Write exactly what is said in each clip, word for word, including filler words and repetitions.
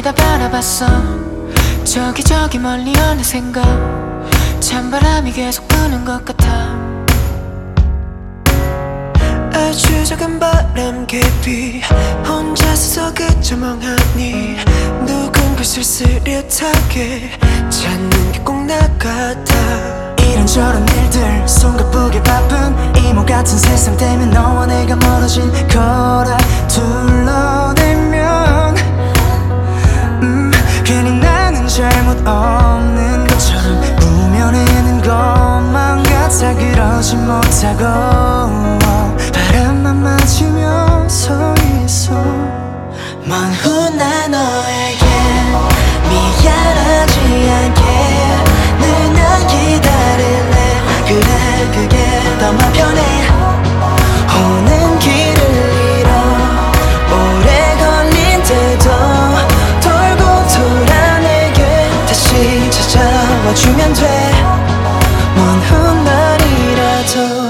다 바라봤어. 저기 저기 멀리 어느샌가 찬바람이 계속 부는 것 같아. 아주 작은 바람 깊이 혼자서 그저 멍하니 누군가 쓸쓸하게 찾는 게 꼭 나 같아. 이런저런 일들 손 가쁘게 바쁜 이모 같은 세상 때문에 너와 내가 멀어진 거라 둘러대면 음, 괜히 나는 잘못 없는 것처럼 우며내는 것만 같아. 그러지 못하고 바람만 맞으며 서 있어. 먼 훗날 너에게 미안하지 않게 늘 난 기다릴래. 그래 그게 더 맘 편해. 오는 길을 잃어 오래 걸린 때도 돌고 돌아 내게 다시 찾아와 주면 돼. 먼 훗날이라도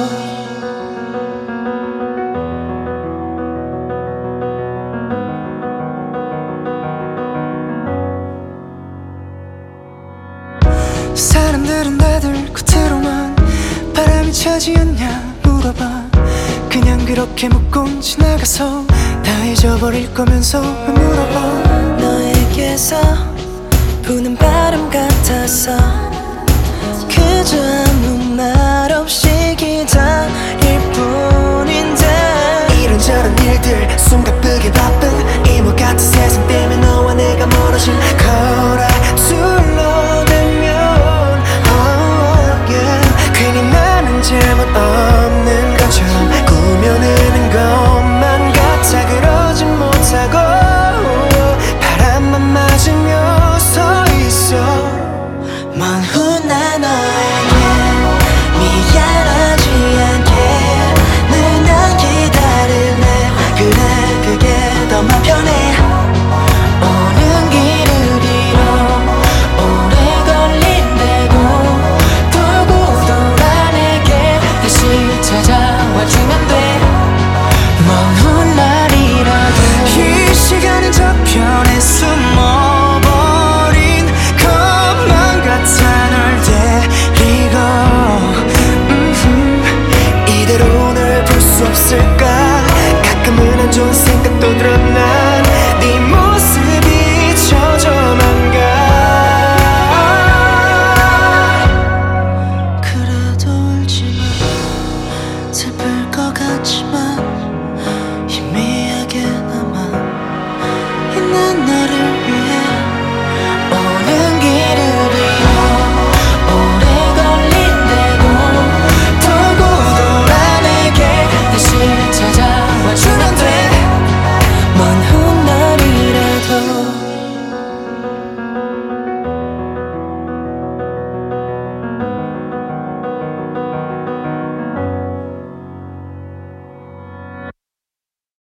사람들은 다들 겉으로만 바람이 차지 않냐 물어봐. 그냥 그렇게 묻고 지나가서 다 잊어버릴 거면서 물어봐. 너에게서 부는 바람 같아서 그저